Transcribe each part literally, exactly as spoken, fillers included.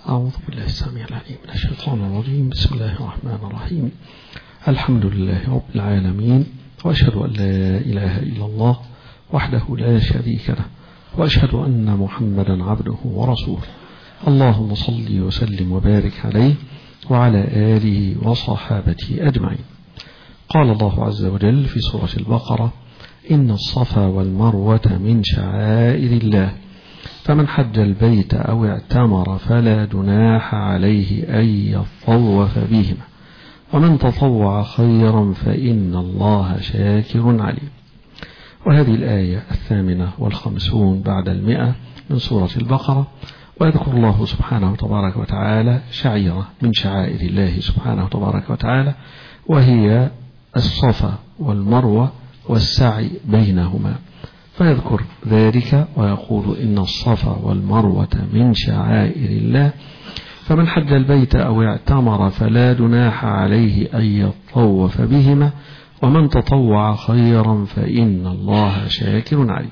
أعوذ بالله السميع العليم من الشيطان الرجيم. بسم الله الرحمن الرحيم. الحمد لله رب العالمين، وأشهد أن لا إله إلا الله وحده لا شريك له، وأشهد أن محمدا عبده ورسوله. اللهم صل وسلم وبارك عليه وعلى آله وصحابته أجمعين. قال الله عز وجل في سورة البقرة: إن الصفا والمروة من شعائر الله، فمن حج البيت أو اعتمر فلا جناح عليه أن يطوف بهما، ومن تطوع خيرا فإن الله شاكر عليم. وهذه الآية الثامنة والخمسون بعد المئة من سورة البقرة. ويذكر الله سبحانه وتبارك وتعالى شعيرة من شعائر الله سبحانه وتبارك وتعالى، وهي الصفا والمروة والسعي بينهما، فيذكر ذلك ويقول: إن الصفا والمروة من شعائر الله، فمن حج البيت أو اعتمر فلا جناح عليه أن يطوف بهما، ومن تطوع خيرا فإن الله شاكر عليم.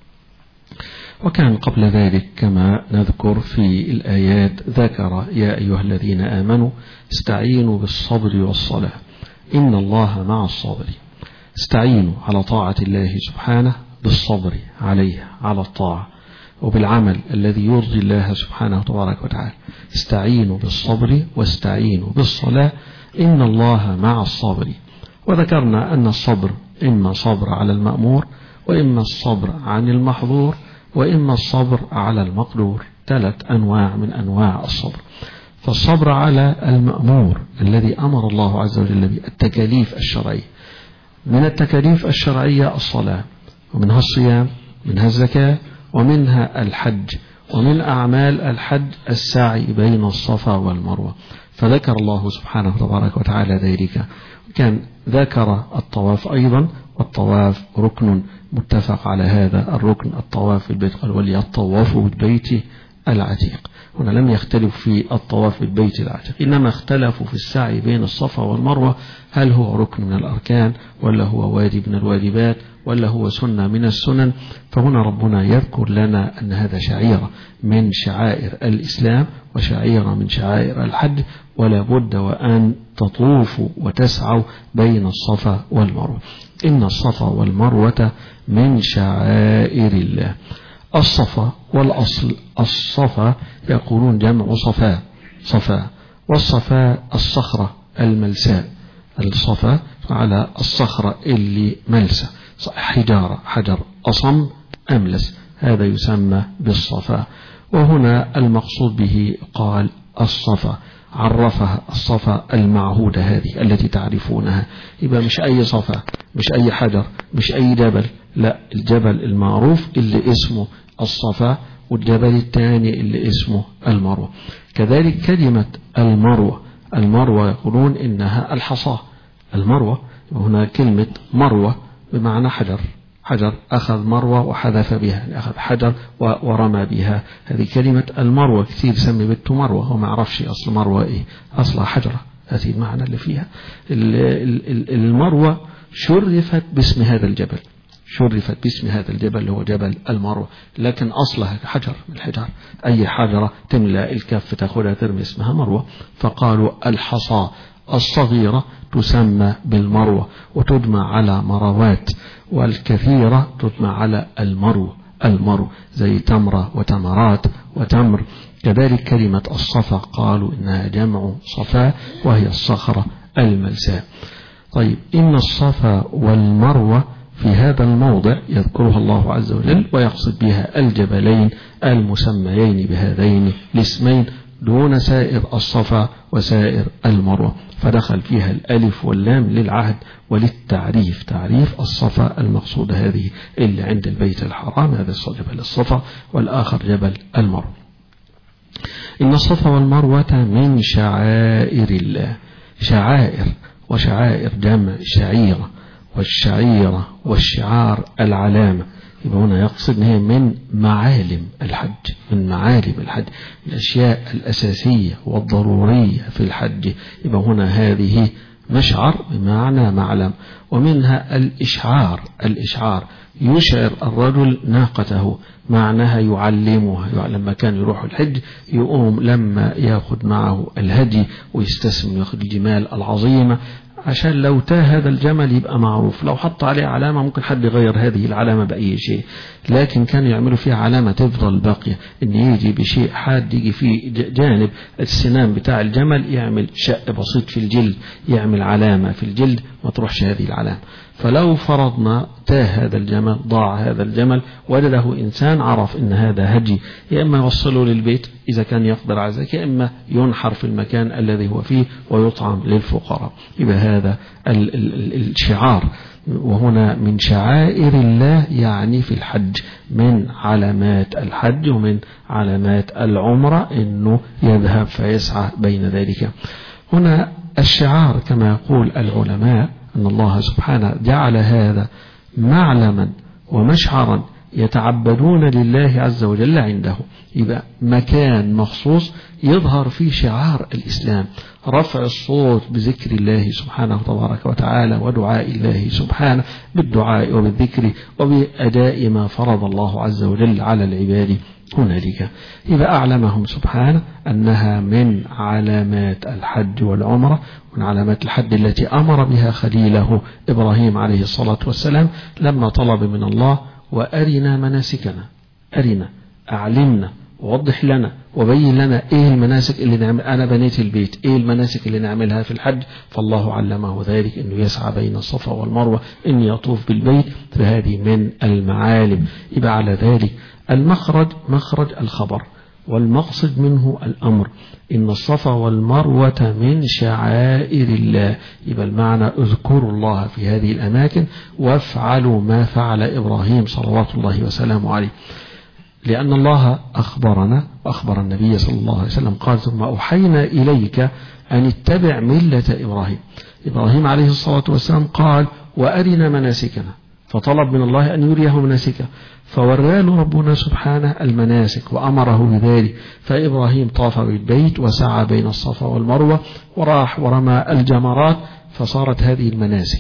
وكان قبل ذلك كما نذكر في الآيات ذكر: يا أيها الذين آمنوا استعينوا بالصبر والصلاة إن الله مع الصابرين. استعينوا على طاعة الله سبحانه بالصبر عليه على الطاعة وبالعمل الذي يرضي الله سبحانه وتبارك وتعالى. استعينوا بالصبر واستعينوا بالصلاة إن الله مع الصابرين. وذكرنا أن الصبر إما صبر على المأمور، وإما الصبر عن المحظور، وإما الصبر على المقدور. ثلاث أنواع من أنواع الصبر. فالصبر على المأمور الذي أمر الله عز وجل به، التكاليف الشرعية. من التكاليف الشرعية الصلاة، ومنها الصيام، منها الزكاة، ومنها الحج، ومن أعمال الحج السعي بين الصفا والمروة. فذكر الله سبحانه وتبارك وتعالى ذلك. كان ذكر الطواف أيضا، والطواف ركن متفق على هذا الركن، الطواف بالبيت، قال: وليطوفوا بالبيت العتيق. هنا لم يختلف في الطواف بالبيت العتيق، إنما اختلفوا في السعي بين الصفا والمروة، هل هو ركن من الأركان، ولا هو واجب من الواجبات، ولا هو سنة من السنن. فهنا ربنا يذكر لنا أن هذا شعيرة من شعائر الإسلام وشعيرة من شعائر الحج، ولا بد وأن تطوفوا وتسعوا بين الصفا والمروة. إن الصفا والمروة من شعائر الله. الصفا والأصل الصفا يقولون جمع صفاء صفاء والصفاء الصخرة الملساء. الصفا على الصخرة اللي ملسة، حجارة حجر أصم أملس، هذا يسمى بالصفا. وهنا المقصود به قال الصفا، عرفها الصفا المعهودة هذه التي تعرفونها. يبقى مش أي صفا، مش أي حجر، مش أي جبل، لا، الجبل المعروف اللي اسمه الصفا، والجبل الثاني اللي اسمه المروة. كذلك كلمة المروة، المروة يقولون إنها الحصاة. المروة هنا كلمة مروة بمعنى حجر، حجر أخذ مروة وحذف بها، يعني أخذ حجر ورمى بها. هذه كلمة المروة. كثير سمي بنته مروة وما عرفش أصل مروة إيه، أصلها حجرة. هذه المعنى اللي فيها. المروة شرفت باسم هذا الجبل، شرفت باسم هذا الجبل اللي هو جبل المروة، لكن أصلها حجر من الحجار. أي حجرة تملأ الكف تأخذها ترمي اسمها مروة. فقالوا الحصى الصغيرة تسمى بالمروة وتجمع على مروات، والكثيرة تجمع على المرو المرو زي تمرة وتمرات وتمر. كذلك كلمة الصفا قالوا إنها جمع صفاء، وهي الصخرة الملساء. طيب، إن الصفا والمروة في هذا الموضع يذكرها الله عز وجل، ويقصد بها الجبلين المسميين بهذين الاسمين دون سائر الصفا وسائر المروة، فدخل فيها الألف واللام للعهد وللتعريف. تعريف الصفا المقصود هذه اللي عند البيت الحرام، هذا جبل الصفا، والآخر جبل المروة. إن الصفا والمروة من شعائر الله. شعائر، وشعائر جمع شعيرة، والشعيرة والشعار العلامة. يبقى هنا يقصد هي من معالم الحج، من معالم الحج، الأشياء الأساسية والضرورية في الحج. يبقى هنا هذه مشعر بمعنى معلم، ومنها الإشعار. الإشعار يشعر الرجل ناقته، معناها يعلمها. لما كان يروح الحج يقوم لما ياخد معه الهدي ويستسلم ياخد الجمال العظيمة، عشان لو تاه هذا الجمل يبقى معروف. لو حط عليه علامة ممكن حد يغير هذه العلامة بأي شيء، لكن كانوا يعملوا فيها علامة تفضل باقية، إن يجي بشيء حاد يجي في جانب السنام بتاع الجمل يعمل شق بسيط في الجلد، يعمل علامة في الجلد ما تروحش هذه العلامة. فلو فرضنا تاه هذا الجمل، ضاع هذا الجمل، وجده إنسان عرف إن هذا هدي، يا إما يوصله للبيت إذا كان يقدر على ذلك، يا إما ينحر في المكان الذي هو فيه ويطعم للفقراء. يبقى هذا ال ال الشعار، وهنا من شعائر الله يعني في الحج، من علامات الحج ومن علامات العمرة إنه يذهب فيسعى بين ذلك. هنا الشعار كما يقول العلماء أن الله سبحانه جعل هذا معلما ومشعرا يتعبدون لله عز وجل عنده. يبقى مكان مخصوص يظهر فيه شعار الإسلام، رفع الصوت بذكر الله سبحانه تبارك وتعالى ودعاء الله سبحانه بالدعاء وبالذكر وبأداء ما فرض الله عز وجل على العباد هنالك. يبقى أعلمهم سبحانه أنها من علامات الحج والعمرة، من علامات الحج التي أمر بها خليله إبراهيم عليه الصلاة والسلام لما طلب من الله وأرنا مناسكنا، أرنا أعلمنا ووضح لنا وبين لنا إيه المناسك اللي نعمل. أنا بنيت البيت، إيه المناسك اللي نعملها في الحج؟ فالله علمه ذلك، إنه يسعى بين الصفا والمروة، إن يطوف بالبيت، فهذه من المعالم. يبقى على ذلك المخرج مخرج الخبر، والمقصد منه الأمر، إن الصفا والمروة من شعائر الله. يبقى المعنى اذكروا الله في هذه الأماكن وافعلوا ما فعل إبراهيم صلوات الله وسلامه عليه، لأن الله أخبرنا وأخبر النبي صلى الله عليه وسلم قال ثم أوحينا إليك أن اتبع ملة إبراهيم. إبراهيم عليه الصلاة والسلام قال وأرنا مناسكنا، فطلب من الله أن يريه مناسكه، فوراله ربنا سبحانه المناسك وأمره بذلك. فإبراهيم طاف بالبيت وسعى بين الصفا والمروة وراح ورمى الجمرات، فصارت هذه المناسك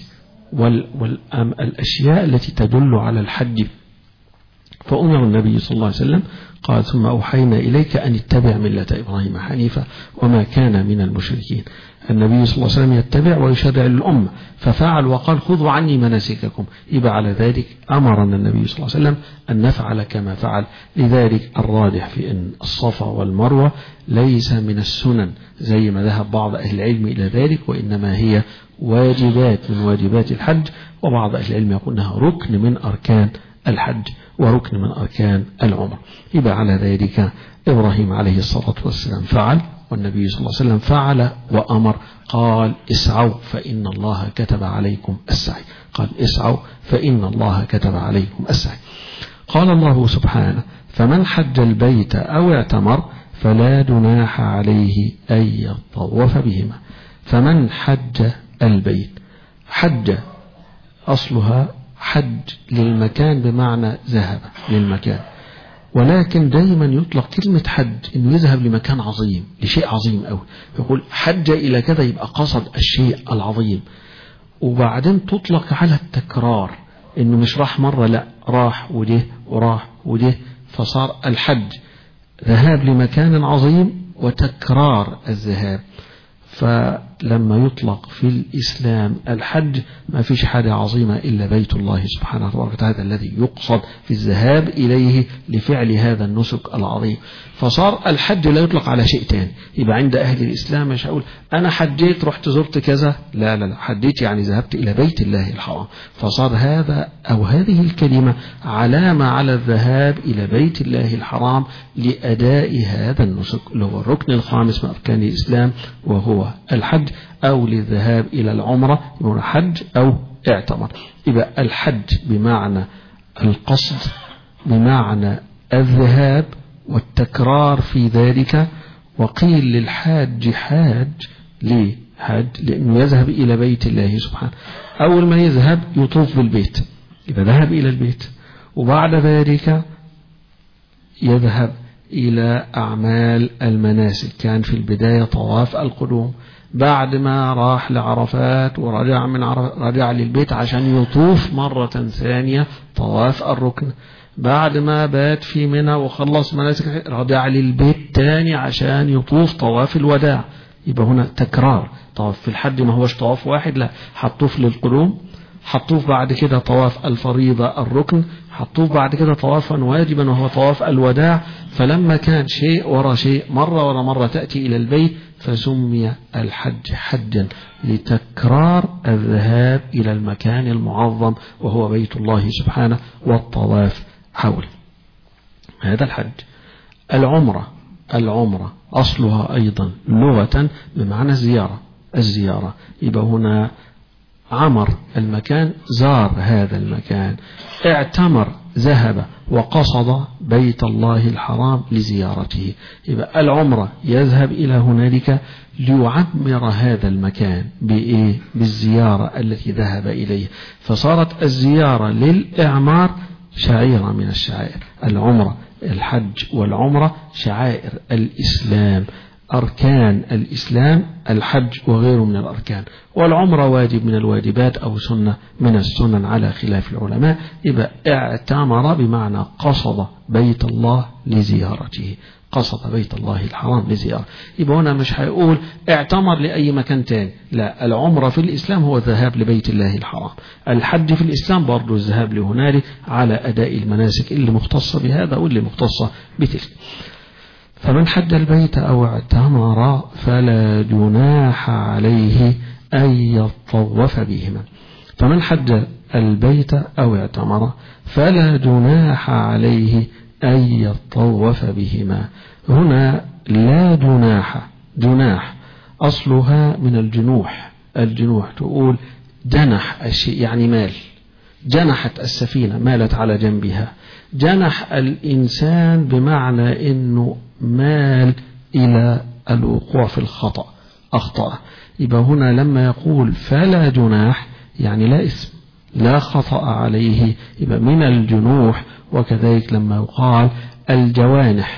والأشياء التي تدل على الحج. فأمر النبي صلى الله عليه وسلم قال ثم أوحينا إليك أن اتبع ملة إبراهيم حنيفا وما كان من المشركين. النبي صلى الله عليه وسلم يتبع ويشرع للأمة، ففعل وقال خذوا عني مناسككم. يبقى على ذلك أمرنا النبي صلى الله عليه وسلم أن نفعل كما فعل. لذلك الراجح في أن الصفا والمروة ليس من السنن زي ما ذهب بعض أهل العلم إلى ذلك، وإنما هي واجبات من واجبات الحج، وبعض أهل العلم يقول أنها ركن من أركان الحج وركن من أركان العمر. يبقى على ذلك إبراهيم عليه الصلاة والسلام فعل، والنبي صلى الله عليه وسلم فعل وأمر، قال اسعوا فإن الله كتب عليكم السعي، قال اسعوا فإن الله كتب عليكم السعي. قال الله سبحانه فمن حج البيت أو اعتمر فلا جناح عليه أن يطوف بهما. فمن حج البيت، حج أصلها حج للمكان بمعنى ذهب للمكان، ولكن دائما يطلق كلمة حج إنه يذهب لمكان عظيم، لشيء عظيم أوي، يقول حج إلى كذا، يبقى قصد الشيء العظيم. وبعدين تطلق على التكرار، إنه مش راح مرة، لا راح وده وراح وده، فصار الحج ذهاب لمكان عظيم وتكرار الذهاب. فلما يطلق في الإسلام الحج ما فيش حاجة عظيمة إلا بيت الله سبحانه وتعالى، هذا الذي يقصد في الذهاب إليه لفعل هذا النسك العظيم. فصار الحج لا يطلق على شيء تاني. يبقى عند أهل الإسلام مش هقول أنا حجيت رحت زرت كذا، لا لا لا، حجيت يعني ذهبت إلى بيت الله الحرام. فصار هذا أو هذه الكلمة علامة على الذهاب إلى بيت الله الحرام لأداء هذا النسك اللي هو الركن الخامس من أركان الإسلام وهو الحج، أو للذهاب إلى العمرة يقول حج أو اعتمر. يبقى الحج بمعنى القصد، بمعنى الذهاب والتكرار في ذلك. وقيل للحاج حاج، ليه حاج؟ لأنه يذهب إلى بيت الله سبحانه. أول ما يذهب يطوف بالبيت، يبقى ذهب إلى البيت، وبعد ذلك يذهب إلى أعمال المناسك. كان في البداية طواف القدوم، بعد ما راح لعرفات ورجع من عرفات رجع للبيت عشان يطوف مرة ثانية طواف الركن، بعد ما بات في منى وخلص مناسك رجع للبيت تاني عشان يطوف طواف الوداع. يبقى هنا تكرار. طواف في الحج ما هوش طواف واحد، لا، هتطوف للقدوم، هتطوف بعد كده طواف الفريضة الركن، هتطوف بعد كده طوافا واجبا وهو طواف الوداع. فلما كان شيء ورا شيء مرة ورا مرة تأتي إلى البيت فسمي الحج حجا لتكرار الذهاب إلى المكان المعظم وهو بيت الله سبحانه والطواف حوله. هذا الحج. العمرة العمرة أصلها أيضا لغة بمعنى الزيارة. الزيارة يبقى هنا عمر المكان، زار هذا المكان، اعتمر، ذهب وقصد بيت الله الحرام لزيارته. يبقى العمرة يذهب إلى هنالك ليعمر هذا المكان بإيه؟ بالزيارة التي ذهب إليه، فصارت الزيارة للإعمار شعيرة من الشعائر. العمرة الحج والعمرة شعائر الإسلام، أركان الإسلام الحج وغيره من الأركان، والعمرة واجب من الواجبات أو سنة من السنن على خلاف العلماء. يبقى اعتمر بمعنى قصد بيت الله لزيارته، قصد بيت الله الحرام لزيارة. يبقى هنا مش هيقول اعتمر لأي مكان تاني، لا، العمرة في الإسلام هو الذهاب لبيت الله الحرام، الحج في الإسلام برضو الذهاب لهنالك على أداء المناسك اللي مختصة بهذا واللي مختصة بتلك. فمن حج البيت أو اعتمر فلا جناح عليه أن يطوف بهما. فمن حج البيت أو اعتمر فلا جناح عليه أن يطوف بهما. هنا لا جناح، جناح أصلها من الجنوح. الجنوح تقول جنح الشيء يعني مال، جنحت السفينة مالت على جنبها. جنح الإنسان بمعنى أنه مال إلى الوقوع في الخطأ، أخطأ. يبقى هنا لما يقول فلا جناح يعني لا إثم، لا خطأ عليه، يبقى من الجنوح. وكذلك لما يقال الجوانح،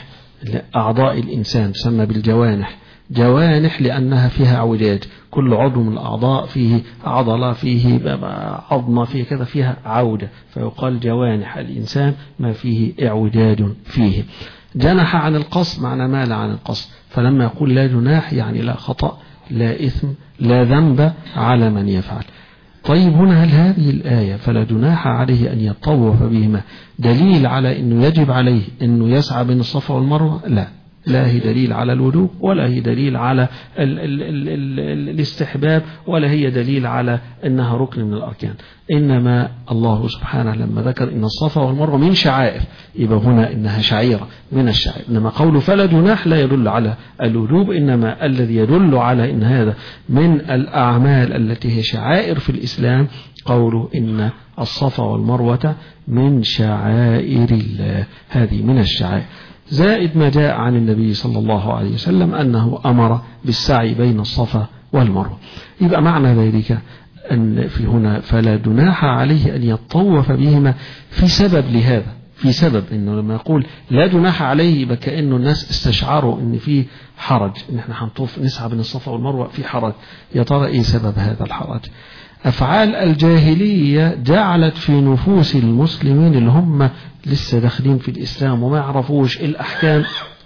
أعضاء الإنسان تسمى بالجوانح، جوانح لأنها فيها اعوجاج، كل عضو من الأعضاء فيه عضلة، فيه عظمة، فيه كذا، فيها عودة، فيقال جوانح الإنسان ما فيه اعوجاج فيه. جنح عن القصد معنى مال عن القصد، فلما يقول لا جناح يعني لا خطأ، لا إثم، لا ذنب على من يفعل. طيب هنا هل هذه الآية فلا جناح عليه أن يطوف بهما دليل على أنه يجب عليه أنه يسعى بين الصفا والمروة؟ لا، لا هي دليل على الوجوب، ولا هي دليل على ال ال ال ال الاستحباب، ولا هي دليل على أنها ركن من الأركان. إنما الله سبحانه لما ذكر إن الصفا والمروة من شعائر، يبقى هنا إنها شعيرة من الشعائر. إنما قول فلا جناح لا يدل على الوجوب، إنما الذي يدل على إن هذا من الأعمال التي هي شعائر في الإسلام قوله إن الصفا والمروة من شعائر الله، هذه من الشعائر. زائد ما جاء عن النبي صلى الله عليه وسلم أنه أمر بالسعي بين الصفا والمروة. يبقى معنى ذلك أن في هنا فلا جناح عليه أن يطوف بهما في سبب لهذا، في سبب أنه لما يقول لا جناح عليه يبقى كأنه الناس استشعروا أن في حرج، أن احنا هنطوف نسعى بين الصفا والمروة في حرج. يا ترى إيه سبب هذا الحرج؟ أفعال الجاهلية جعلت في نفوس المسلمين اللي هم لسه داخلين في الإسلام وما يعرفوش الأحكام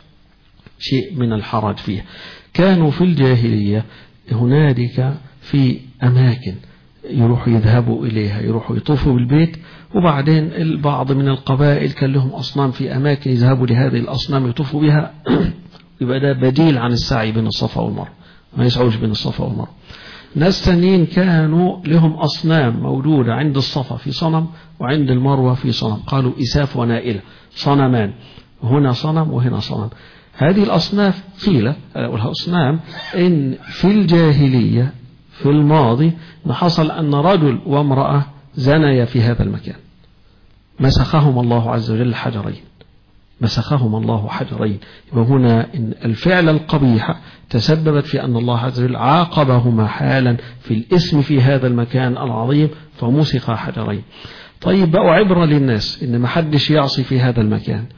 شيء من الحرج فيها. كانوا في الجاهلية هنالك في أماكن يروحوا يذهبوا إليها، يروحوا يطوفوا بالبيت، وبعدين البعض من القبائل كان لهم أصنام في أماكن يذهبوا لهذه الأصنام يطوفوا بها. يبقى ده بديل عن السعي بين الصفا والمروة، ما يسعوش بين الصفا والمروة. ناس تانيين كانوا لهم أصنام موجودة عند الصفا في صنم وعند المروة في صنم، قالوا إساف ونائلة، صنمان، هنا صنم وهنا صنم. هذه الأصناف قيل والأصنام إن في الجاهلية في الماضي حصل أن رجل وامرأة زنيا في هذا المكان، مسخهم الله عز وجل حجرين، مسخهم الله حجرين. وهنا إن الفعل القبيح تسببت في أن الله عز وجل عاقبهما حالا في الاسم في هذا المكان العظيم فمسخ حجرين. طيب بقوا عبرة للناس إن ما حدش يعصي في هذا المكان.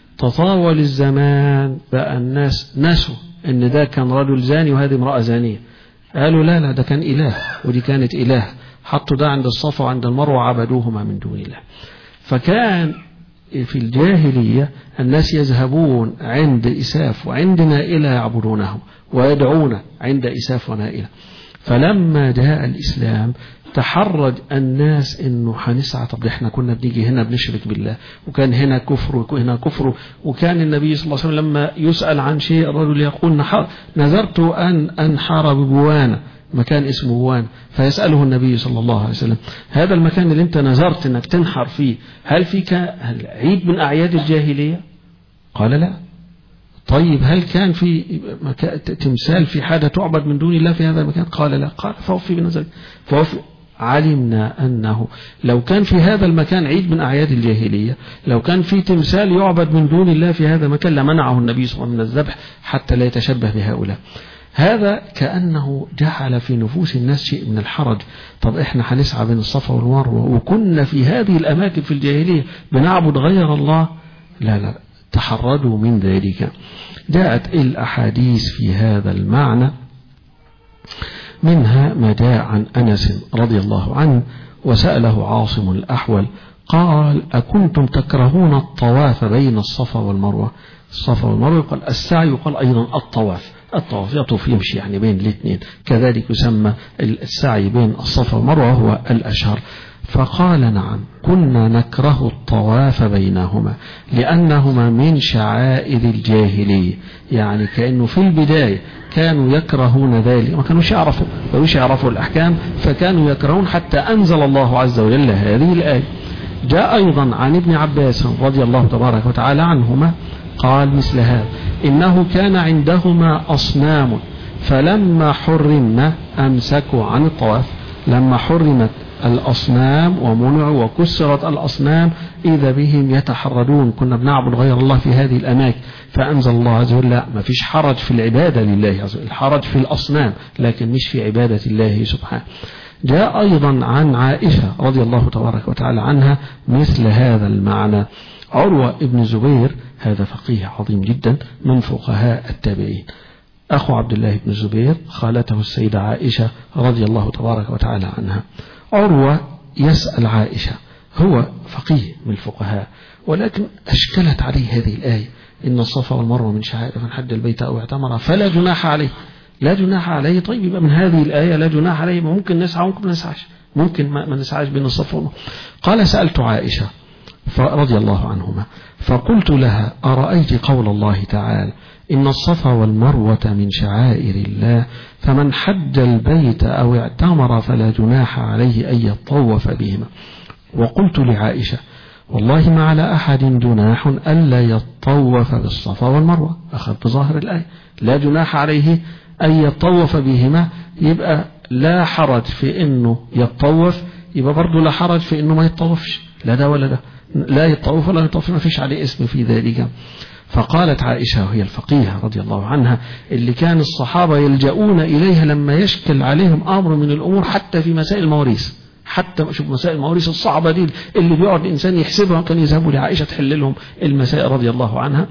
تطاول الزمان بقى الناس نسوا ان ده كان رجل زاني وهذه امرأة زانية، قالوا لا لا ده كان إله ودي كانت إله، حطوا ده عند الصفا وعند المروة وعبدوهما من دون الله. فكان في الجاهلية الناس يذهبون عند إساف وعند نائلة يعبدونه ويدعون عند إساف ونائلة. فلما جاء الإسلام تحرج الناس انه هنسعى، طب احنا كنا بنيجي هنا بنشرك بالله وكان هنا كفر وهنا كفر، وكان النبي صلى الله عليه وسلم لما يسأل عن شيء الرجل يقول نذرت ان انحر ببوانا، مكان اسمه بوانا، فيسأله النبي صلى الله عليه وسلم هذا المكان اللي انت نذرت انك تنحر فيه هل فيك هل عيد من اعياد الجاهلية؟ قال لا. طيب هل كان في تمثال في حاجة تعبد من دون الله في هذا المكان؟ قال لا. قال فوفي بنذرك. فوفي. علمنا أنه لو كان في هذا المكان عيد من أعياد الجاهلية، لو كان في تمثال يعبد من دون الله في هذا المكان لمنعه النبي صلى الله عليه وسلم من الذبح حتى لا يتشبه بهؤلاء. هذا كأنه جعل في نفوس الناس شيء من الحرج. طب احنا هنسعى بين الصفا والمروة وكنا في هذه الأماكن في الجاهلية بنعبد غير الله؟ لا لا، تحرجوا من ذلك. جاءت الأحاديث في هذا المعنى، منها ما جاء عن أنس رضي الله عنه وسأله عاصم الأحول قال أكنتم تكرهون الطواف بين الصفا والمروة؟ الصفا والمروة يقال السعي، يقال أيضا الطواف. الطواف يطوف يمشي يعني بين الاثنين، كذلك يسمى السعي بين الصفا والمروة هو الأشهر. فقال نعم كنا نكره الطواف بينهما لأنهما من شعائر الجاهلية، يعني كأنه في البداية كانوا يكرهون ذلك، ما كانوش يعرفوا ويش يعرفوا الأحكام، فكانوا يكرهون حتى أنزل الله عز وجل هذه الآية. جاء أيضا عن ابن عباس رضي الله تبارك وتعالى عنهما قال مثل هذا إنه كان عندهما أصنام فلما حرمنا أمسكوا عن الطواف. لما حرمت الأصنام ومنعوا وكسرت الأصنام إذا بهم يتحرجون، كنا بنعبد غير الله في هذه الأماكن، فأنزل الله عز وجل لا، ما فيش حرج في العبادة لله عز وجل، الحرج في الأصنام لكن مش في عبادة الله سبحانه. جاء أيضا عن عائشة رضي الله تبارك وتعالى عنها مثل هذا المعنى. عروة ابن الزبير هذا فقيه عظيم جدا من فقهاء التابعين، أخو عبد الله بن الزبير، خالته السيدة عائشة رضي الله تبارك وتعالى عنها. عروة يسأل عائشة، هو فقيه من الفقهاء ولكن أشكلت عليه هذه الآية إن الصفا والمروة من شعائر من حج البيت أو اعتمر فلا جناح عليه. لا جناح عليه، طيب يبقى من هذه الآية لا جناح عليه، ممكن نسعى ممكن ما نسعاش، ممكن ما نسعاش بين الصفا والمروة. قال سألت عائشة رضي الله عنهما فقلت لها أرأيت قول الله تعالى إن الصفا والمروة من شعائر الله فمن حج البيت أو اعتمر فلا جناح عليه أن يطوف بهما. وقلت لعائشة والله ما على أحد جناح ألا يطوف بالصفا والمروة، أخذت ظاهر الآية لا جناح عليه أن يطوف بهما، يبقى لا حرج في إنه يطوف، يبقى برضه لا حرج في إنه ما يطوفش، لا ده ولا ده، لا يطوف ولا يطوف، ما فيش عليه اسم في ذلك. فقالت عائشة وهي الفقيهة رضي الله عنها اللي كان الصحابة يلجؤون إليها لما يشكل عليهم أمر من الأمور حتى في مسائل المواريث، حتى شوف مسائل المواريث الصعبة دي اللي بيقعد الإنسان يحسبها، كان يذهبوا لعائشة تحل لهم المسائل رضي الله عنها.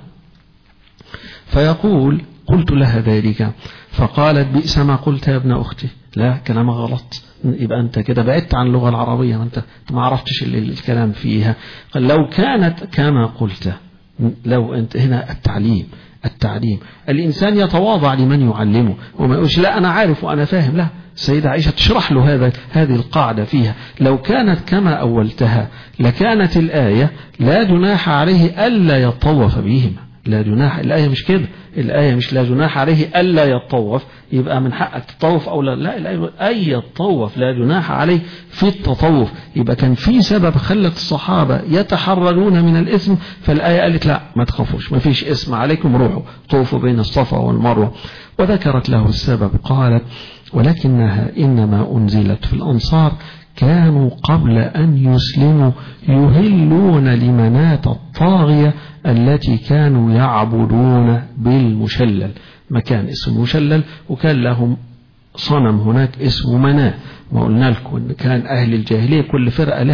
فيقول قلت لها ذلك فقالت بئس ما قلت يا ابن أختي، لا كلام غلط، يبقى أنت كده بعدت عن اللغة العربية، ما أنت ما عرفتش الكلام فيها. قال لو كانت كما قلت، لو أنت هنا التعليم التعليم الإنسان يتواضع لمن يعلمه وما يقولش لا أنا عارف وأنا فاهم، لا، السيدة عائشة تشرح له هذا هذه القاعدة فيها لو كانت كما أولتها لكانت الآية لا جناح عليه ألا يطوف بهما. لا جناح، الآية مش كده، الآية مش لا جناح عليه ألا يطوف يبقى من حقك تطوف أو لا، لا، الآية أي يطوف لا جناح عليه في التطوف، يبقى كان في سبب خلت الصحابة يتحرجون من الإثم، فالآية قالت لا ما تخافوش ما فيش إثم عليكم، روحوا طوفوا بين الصفا والمروة. وذكرت له السبب قالت ولكنها إنما أنزلت في الأنصار كانوا قبل أن يسلموا يهلون لمناة الطاغية التي كانوا يعبدون بالمشلل، مكان اسمه مشلل وكان لهم صنم هناك اسمه مناة. ما قلنا لكم ان كان اهل الجاهلية كل فرقة لها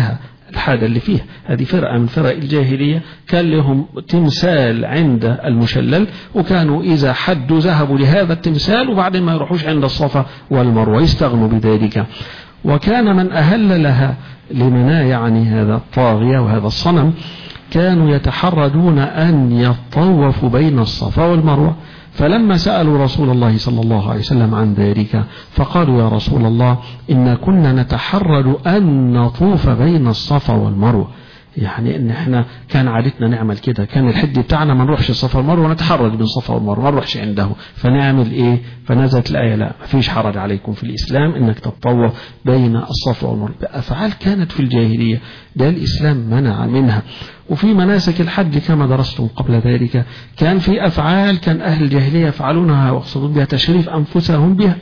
الحاجة اللي فيها. هذه فرقة من فرق الجاهلية كان لهم تمثال عند المشلل، وكانوا إذا حدوا ذهبوا لهذا التمثال وبعدين ما يروحوش عند الصفا والمروة يستغنوا بذلك. وكان من أهل لها لمنا يعني هذا الطاغية وهذا الصنم كانوا يتحرجون أن يطوفوا بين الصفا والمروة، فلما سألوا رسول الله صلى الله عليه وسلم عن ذلك فقالوا يا رسول الله إن كنا نتحرج أن نطوف بين الصفا والمروة، يعني ان احنا كان عادتنا نعمل كده، كان الحج بتاعنا ما نروحش الصفا والمروه ونتحرج بين الصفا والمروه، ما نروحش عنده، فنعمل ايه؟ فنزلت الايه لا ما فيش حرج عليكم في الاسلام انك تتطوف بين الصفا والمروه. افعال كانت في الجاهليه ده الاسلام منع منها. وفي مناسك الحج كما درستم قبل ذلك كان في افعال كان اهل الجاهليه يفعلونها ويقصدون بها تشريف انفسهم بها،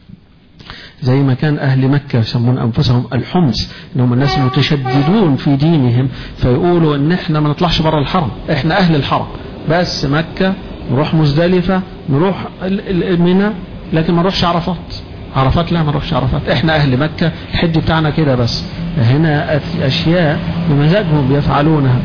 زي ما كان أهل مكة يسمون أنفسهم الحمص، إنهم الناس المتشددون في دينهم، فيقولوا إن إحنا ما نطلعش برا الحرم، إحنا أهل الحرم بس مكة، نروح مزدلفة، نروح منى، لكن ما نروحش عرفات. عرفات لا ما نروحش عرفات، إحنا أهل مكة الحج بتاعنا كده بس. هنا أشياء بمزاجهم بيفعلونها،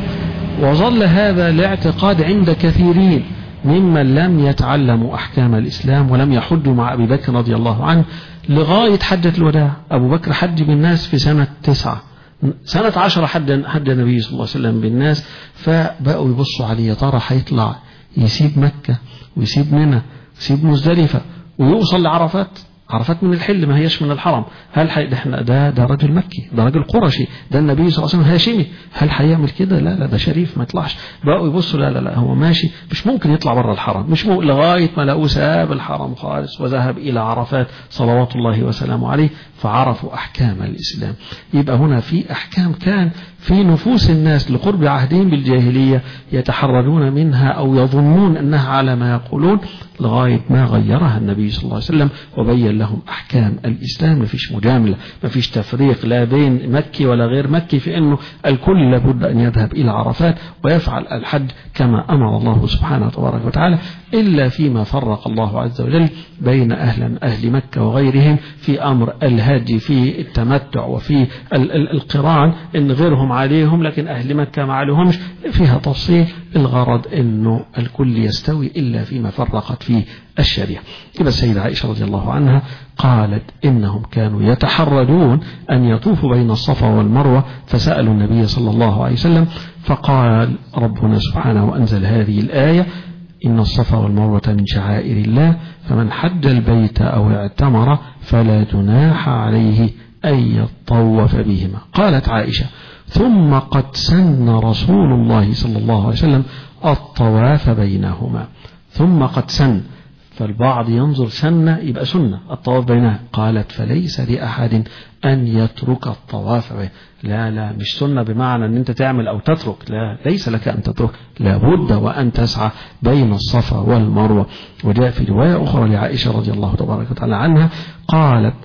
وظل هذا الاعتقاد عند كثيرين ممن لم يتعلموا أحكام الإسلام ولم يحجوا مع أبي بكر رضي الله عنه لغاية حجة الوداع. أبو بكر حج بالناس في سنة تسعة، سنة عشرة حج حج النبي صلى الله عليه وسلم بالناس، فبقوا يبصوا عليه يا ترى هيطلع يسيب مكة ويسيب منى ويسيب مزدلفة ويوصل لعرفات؟ عرفات من الحل ما هيش من الحرم. هل حي... احنا ده ده راجل مكي، ده راجل قرشي، ده النبي صلى الله عليه وسلم هاشمي، هل هيعمل كده؟ لا لا ده شريف ما يطلعش. بقوا يبصوا لا لا لا هو ماشي مش ممكن يطلع بره الحرم، مش ممكن، لغايه ما لقوا ساب الحرم خالص وذهب الى عرفات صلوات الله وسلامه عليه، فعرفوا احكام الاسلام. يبقى هنا في احكام كان في نفوس الناس لقرب عهدهم بالجاهليه يتحرجون منها او يظنون انها على ما يقولون، لغايه ما غيرها النبي صلى الله عليه وسلم وبين لهم احكام الاسلام. ما فيش مجامله، ما فيش تفريق لا بين مكي ولا غير مكي، في انه الكل لابد ان يذهب الى عرفات ويفعل الحج كما امر الله سبحانه تبارك وتعالى، الا فيما فرق الله عز وجل بين اهل اهل مكه وغيرهم في امر الهدي في التمتع وفي القران، ان غيرهم عليهم لكن اهل مكه ما عليهمش، فيها تفصيل. الغرض انه الكل يستوي الا فيما فرقت فيه الشريعه. يبقى السيدة عائشه رضي الله عنها قالت انهم كانوا يتحرجون ان يطوفوا بين الصفا والمروه، فسالوا النبي صلى الله عليه وسلم فقال ربنا سبحانه وانزل هذه الايه: إن الصفا والمروة من شعائر الله فمن حج البيت أو اعتمر فلا جناح عليه أن يطوف بهما. قالت عائشة: ثم قد سن رسول الله صلى الله عليه وسلم الطواف بينهما. ثم قد سن، فالبعض ينظر سنة يبقى سنة الطواف بينها، قالت: فليس لأحد أن يترك الطواف بينه. لا لا مش سنة بمعنى أن أنت تعمل أو تترك، لا ليس لك أن تترك، لابد وأن تسعى بين الصفا والمروة. وجاء في رواية أخرى لعائشة رضي الله تبارك وتعالى عنها قالت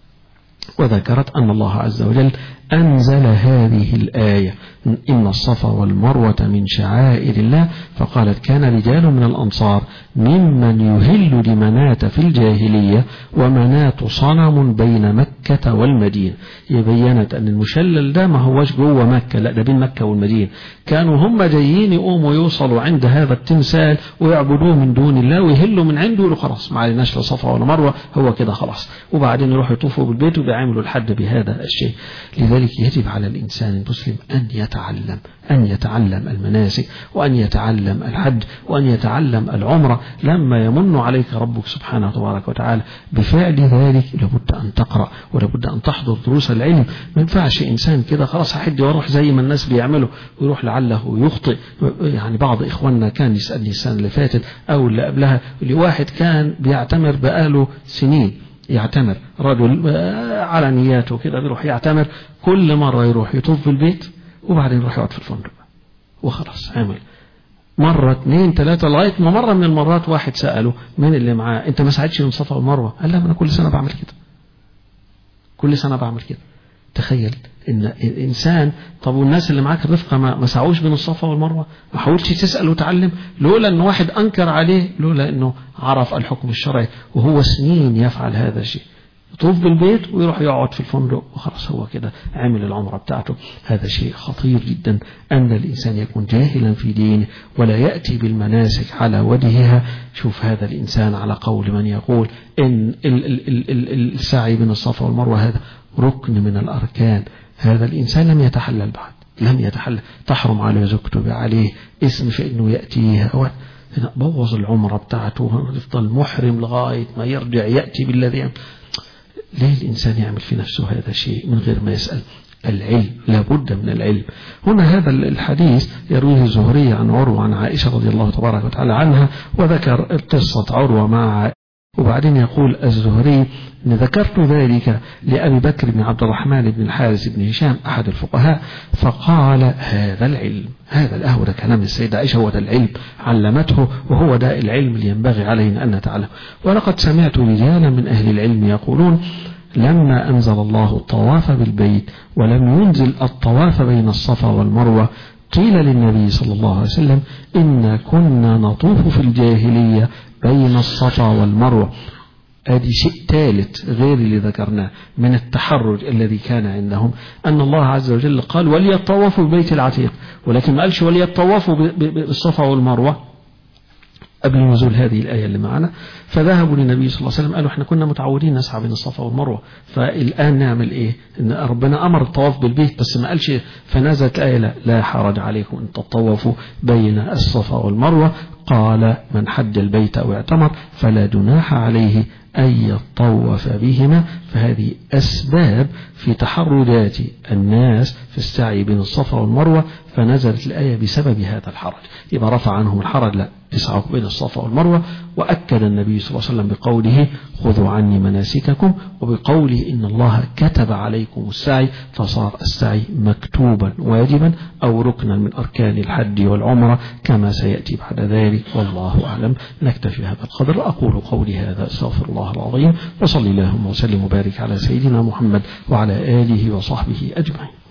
وذكرت أن الله عز وجل أنزل هذه الآية: إن الصفا والمروة من شعائر الله. فقالت: كان رجال من الأنصار ممن يهل لمناة في الجاهلية، ومناة صنم بين مكة والمدينة. يبينت أن المشلل ده ما هوش جوه مكة، لا ده بين مكة والمدينة. كانوا هم جايين يقوموا يوصلوا عند هذا التمثال ويعبدوه من دون الله ويهلوا من عنده يقولوا خلاص ما عليناش لا صفا ولا مروة، هو كده خلاص، وبعدين يروحوا يطوفوا بالبيت وبيعملوا الحج بهذا الشيء. لذلك يجب على الإنسان المسلم أن يتعلم أن يتعلم المناسك، وأن يتعلم الحج، وأن يتعلم العمرة. لما يمن عليك ربك سبحانه تبارك وتعالى بفعل ذلك لابد أن تقرأ ولابد أن تحضر دروس العلم. ما ينفعش إنسان كده خلاص هحج واروح زي ما الناس بيعملوا ويروح لعله يخطئ. يعني بعض إخواننا كان يسألني السنة اللي فاتت أو اللي قبلها، لواحد كان بيعتمر بقاله سنين، يعتمر رجل على نياته كده بيروح يعتمر، كل مرة يروح يطوف في البيت وبعدين يروح يقعد في الفندق وخلاص. عمل مرة اثنين ثلاثة لغاية ما مرة من المرات واحد سأله من اللي معاه: أنت ما ساعدش من الصفا والمروة؟ قال: لا أنا كل سنة بعمل كده، كل سنة بعمل كده. تخيل إن الإنسان، طب والناس اللي معاك الرفقة ما سعوش بين الصفا والمروة؟ ما حاولش تسأل وتعلم؟ لولا أن واحد أنكر عليه، لولا أنه عرف الحكم الشرعي وهو سنين يفعل هذا الشيء. يطوف بالبيت ويروح يقعد في الفندق وخلاص هو كده عمل العمرة بتاعته. هذا شيء خطير جدا أن الإنسان يكون جاهلا في دينه ولا يأتي بالمناسك على وجهها. شوف هذا الإنسان على قول من يقول إن السعي بين الصفا والمروة هذا ركن من الأركان. هذا الإنسان لم يتحلل بعد، لم يتحلل، تحرم عليه زوجته عليه اسم في أنه يأتيها، بوظ العمرة بتاعته، يفضل محرم لغاية ما يرجع يأتي بالذي يعمل. ليه الإنسان يعمل في نفسه هذا الشيء من غير ما يسأل؟ العلم، لابد من العلم. هنا هذا الحديث يرويه الزهري عن عروة عن عائشة رضي الله تبارك وتعالى عنها، وذكر قصة عروة مع، وبعدين يقول الزهري إن ذكرت ذلك لأبي بكر بن عبد الرحمن بن الحارث بن هشام أحد الفقهاء فقال هذا العلم، هذا الأهو ده كلام السيدة عائشة، هو ده العلم علمته، وهو ده العلم اللي ينبغي علينا أن نتعلم. ولقد سمعت رجالا من أهل العلم يقولون لما أنزل الله الطواف بالبيت ولم ينزل الطواف بين الصفا والمروة قيل للنبي صلى الله عليه وسلم إن كنا نطوف في الجاهلية بين الصفا والمروة. هذه شيء ثالث غير اللي ذكرناه من التحرج الذي كان عندهم، أن الله عز وجل قال وليطوفوا ببيت العتيق، ولكن ما قالش وليطوفوا بالصفا والمروة قبل نزول هذه الآية اللي معنا. فذهبوا للنبي صلى الله عليه وسلم قالوا احنا كنا متعودين نسعى بين الصفا والمروة، فالآن نعمل ايه؟ ان ربنا أمر الطواف بالبيت بس ما قالش، فنزلت آية لا, لا حرج عليكم ان تطوفوا بين الصفا والمروة. قال من حج البيت أو اعتمر فلا جناح عليه أن يطوف بهما. فهذه أسباب في تحرجات الناس في السعي بين الصفا والمروة، فنزلت الآية بسبب هذا الحرج. يبقى رفع عنهم الحرج، لا اسعوا بين الصفا والمروة. وأكد النبي صلى الله عليه وسلم بقوله خذوا عني مناسككم، وبقوله إن الله كتب عليكم السعي، فصار السعي مكتوبا واجبا أو ركنا من أركان الحج والعمرة كما سيأتي بعد ذلك. والله أعلم. نكتفي هذا القدر. أقول قولي هذا أستغفر الله العظيم، وصلي اللهم وسلم وبارك على سيدنا محمد وعلى آله وصحبه أجمعين.